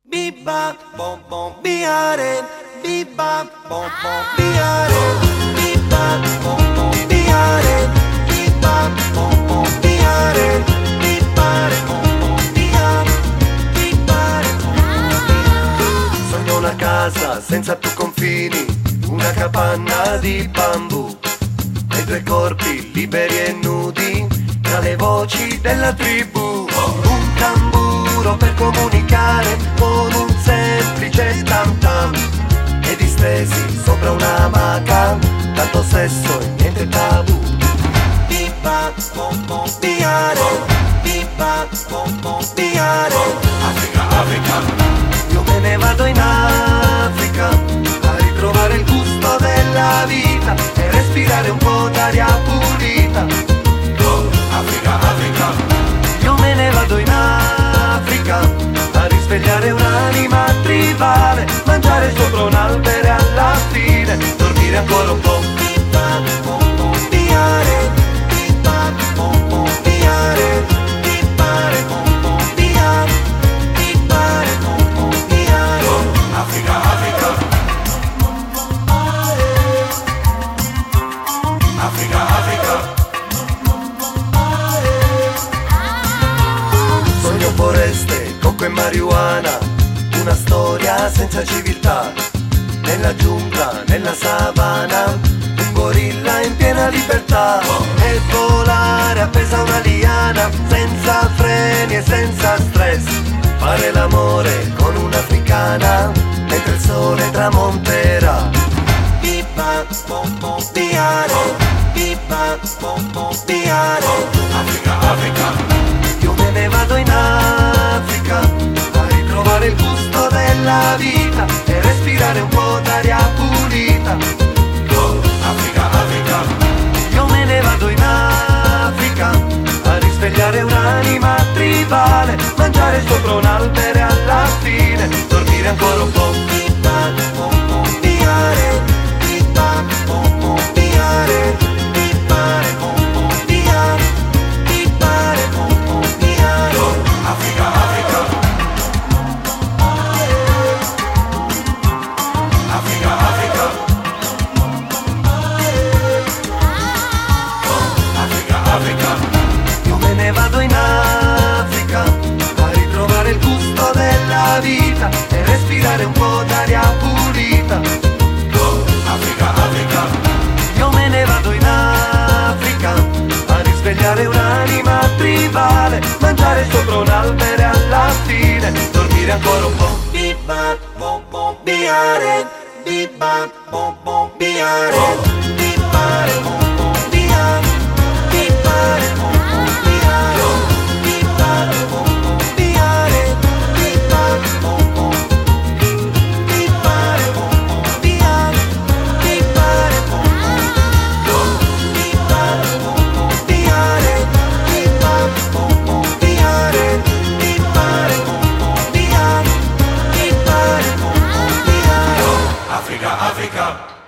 Biba, bom bom biare, biba, bom bom biare, biba, bom bom biare, biba, bom bom biare, bibare, bom bom biare, bibare, bom bom biare. Sogno una casa senza più confini, una capanna di bambù, e due corpi liberi e nudi tra le voci della tribù. Un tamburo per comunicare con un semplice tam tam, e distesi sopra un'amaca, tanto sesso e niente tabù. Biba, bom bom biare, biba, bom bom biare. Africa, Africa. Io me ne vado in Africa a ritrovare il gusto della vita e respirare un po' d'aria pulita. Oh, Africa, Africa. Io me ne vado in Africa a risvegliare un'anima tribale, mangiare sopra un albero e alla fine dormire ancora un po'. Biba, bom bom biare, biba, bom bom biare, bibare, bom bom biare, bibare, bom bom biare. Oh, Africa, Africa. Africa, Africa. Sogno foreste, cocco e marijuana, una storia senza civiltà. Nella giungla, nella savana, un gorilla in piena libertà. E volare appesa a una liana, senza freni e senza stress. Fare l'amore con un'africana, mentre il sole tramonterà. Biba, bom bom biare, biba, bom bom biare. Africa, Africa. Io me ne vado in Africa a ritrovare il gusto della vita e respirare un po' d'aria pulita. Oh, Africa, Africa. Io me ne vado in Africa a risvegliare un'anima tribale, mangiare sopra un albero e alla fine dormire ancora un po'. Biba, bom bom biare, biba, bom bom biare, bibare, bom bom biare, bibare, bom bom biare. Oh, Africa, Africa. Africa, Africa. Oh, Africa, Africa. Io me ne vado in Africa a ritrovare il gusto della vita e respirare un po' d'aria pulita. Oh, Africa, Africa. Io me ne vado in Africa a risvegliare un'anima tribale, mangiare sopra un albero e alla fine dormire ancora un po'. Biba, bom bom biare, biba, bom bom biare, bibare, bom bom biare, bibare, bom bom biare, bibare, bom bom biare, bibare, bom bom, bibare, bom bom biare, bibare, bom bom, bibare, bom bom biare, bibare, bom bom biare, bibare, bom bom biare, bibare, bom bom biare. Africa, Africa.